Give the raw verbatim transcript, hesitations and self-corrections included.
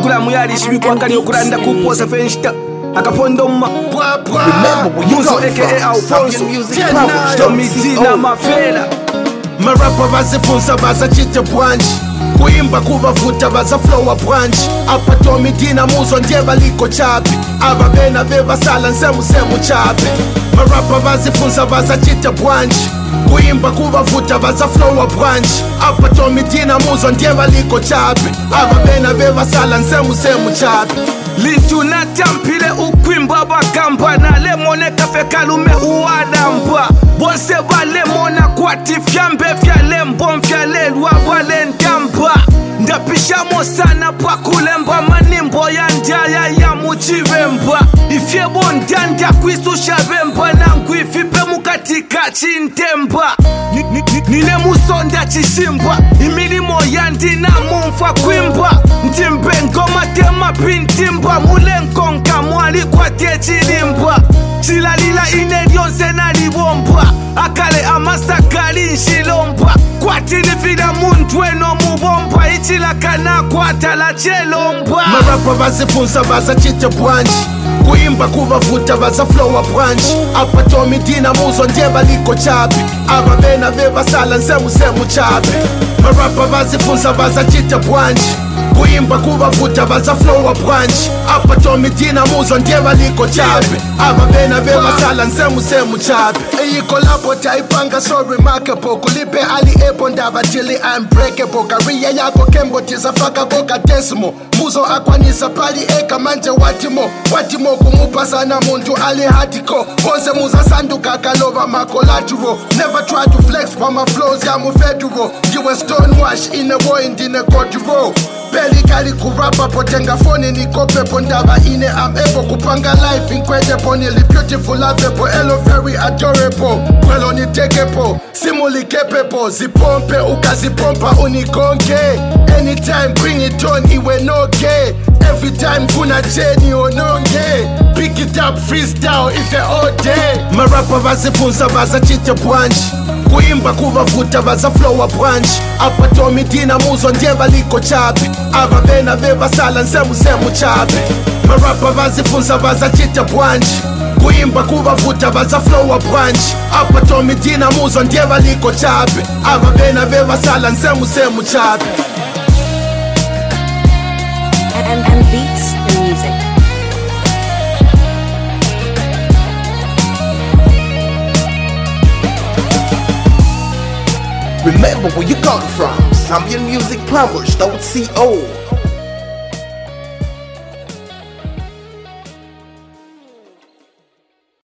kula muyali shibikwakani okulanda kuposa fenshita akapondoma muzo aka Alfonso Tomidina Mafela. Marapa vazifunza vazachite bwanji kuimba kuvavuta vazaflowa bwanji apa Tomidina muzo ndiye valiko chapi ava vena vevasala nsemusemu chapi. Marapa vazifunza vazachite bwanji kuimba kuvavuta vazaflowa bwanji apa Tomidina muzo ndiye valiko chapi ava vena vevasala nsemusemu chapi. Lintu natampile ukwimba bagamba na lemone kafe kalume uwadamba bonse balemona kwati fyambe fyalembo mfyalelwa balendamba ndapishamo sana pakulemba manimbo ya ndaya ya muchivemba ifye bondanda kwisusha vemba nangu ifipe mukatika chintemba nile musonda chishimba imilimo yandina mumfa kwimba ntimbe ngoma tema pintimba mulenkonka mwali kwate chilimba chilalila ine lyonse nalibomba akale amasakali nshilomba kwati nifila muntu eno mubomba ichilakana kwatala chelomba. Marapa vazifunza vazachite bwanji kuimba kuvavuta vazaflowa bwanji apa Tomidina muzo ndiye valiko chapi ava vena vevasala nsemusemu chapi. Marapa vazifunza vazachite bwanji kuimba kuvavuta vazaflowa bwanji apa Tomidina muzo ndiye valiko chapi ava vena vevasala nsemusemu chapi. Iyi kolabo taipanga so remarkable kulipe ali epo ndavatili unbreakable career yako kembo tizafaka koka desimo muzo akwanisa pali eka manje watimo watimo kumupasana muntu ali hatiko konse muza sanduka kalova macollateral never try to flex pa my flows ya mu federal you a stonewash in a war in the court row Belly kali kurapa potenga phone ni kope pondava ine I'm able kupanga life incredible nearly beautiful lovable hello very adorable kwelo ni tekepo simuli capable zipompe ukazipompa unikonke anytime bring it on iwe noke every time kuna cheni ononge pick it up freestyle ife all day. Marapa vazifunza vazachite bwanji kuimba kuvavuta vazaflowa bwanji apa Tomidina muzo ndiye valiko chapi ava vena vevasala nsemusemu chapi. Marapa vazifunza vazachite bwanji kuimba kuvavuta vazaflowa bwanji apa Tomidina muzo ndiye valiko chapi ava vena vevasala nsemusemu chapi. And, and beats the music. Remember where you got it from. Zambian Music Plumbers, don't C O